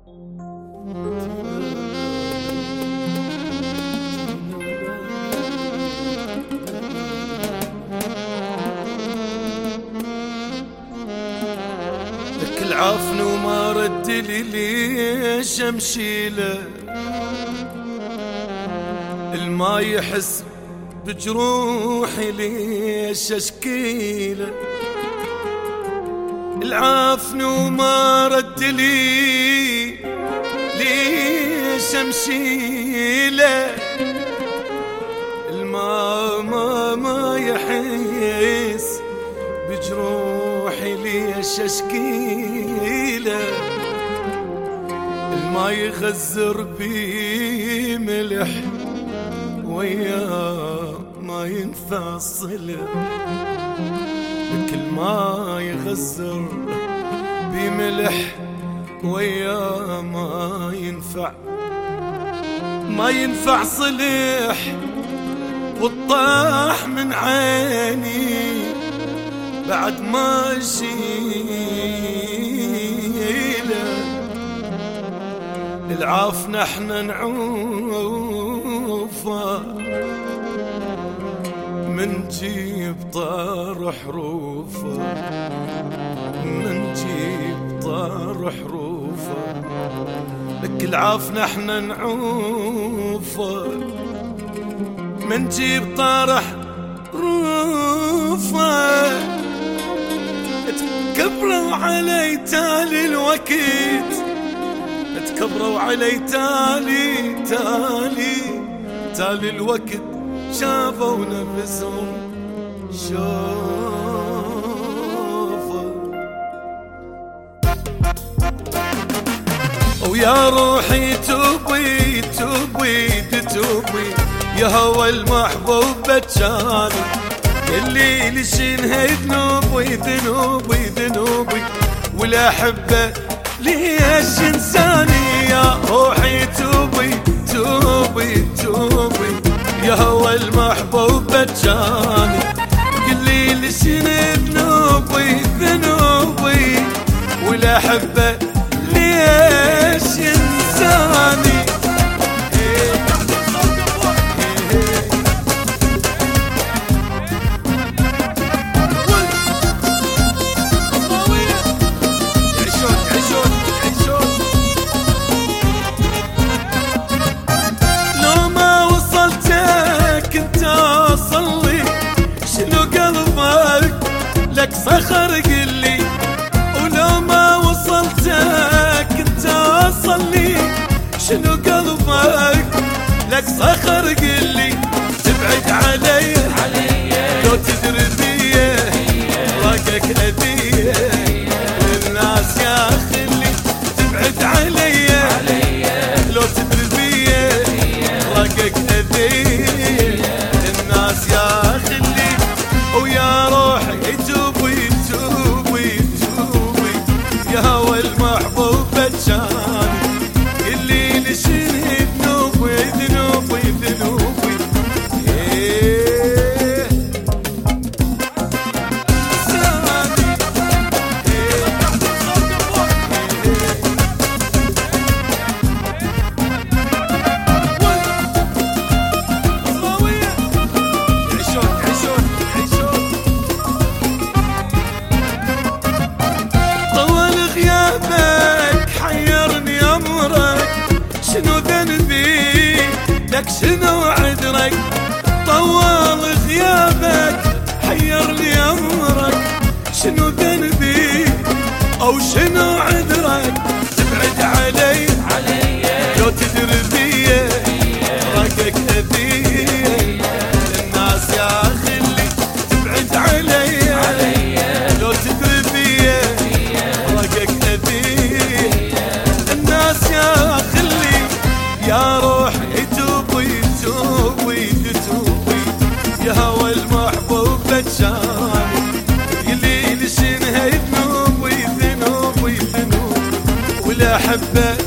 لك العفن وما رد لي ليش امشي له، الما يحس بجروحي ليش اشكيله، العفن وما رد لي ليش امشي له، ما يحس بجروحي ليش اشكيله، الما يغزر بي ملح وياه ما ينفع صله، كل ما يغزر بملح وياه ما ينفع صلح، والطاح من عيني بعد ما شيله، العاف نحن نعوفه من جيب طار حروفه، من جيب طار حروفه، لك العاف نحن نعوفه من جيب طار حروفه، تكبروا علي تالي الوقت، تكبروا علي تالي الوقت، شافوا نفسهم شوفوا، ويا روحي توبي يا هوى المحبوب بتشاني، اللي لشينها ذنوبي ولا حبه ليش انساني، يا روحي توبي يا هوى المحبوب بتشاني، قلي لشينها ذنوبي ولا حبه ليش انساني. صخر قلي ولو ما وصلتك انت اصلي، شنو قلبك لك صخر قلي، تبعد علي لو تدري بيه راقك اذيه للناس يا خلي، تبعد علي لو تدري بيه راقك اذيه للناس يا خلي، ويا روحي يا هوى المحبوب بتشاني، اللي لشيني ذنوبي شنو ذنبي لك شنو عذرك، طول غيابك حيرني امرك، شنو ذنبي او شنو عذرك، تبعد علي لو تدري بيه راقك اذيه للناس يا خلي، تبعد علي لو تدري بيه راقك اذيه للناس يا خلي، يا روحي توبي يا هوى المحبوب بتشاني، اللي لشينها ذنوبي ولا حبه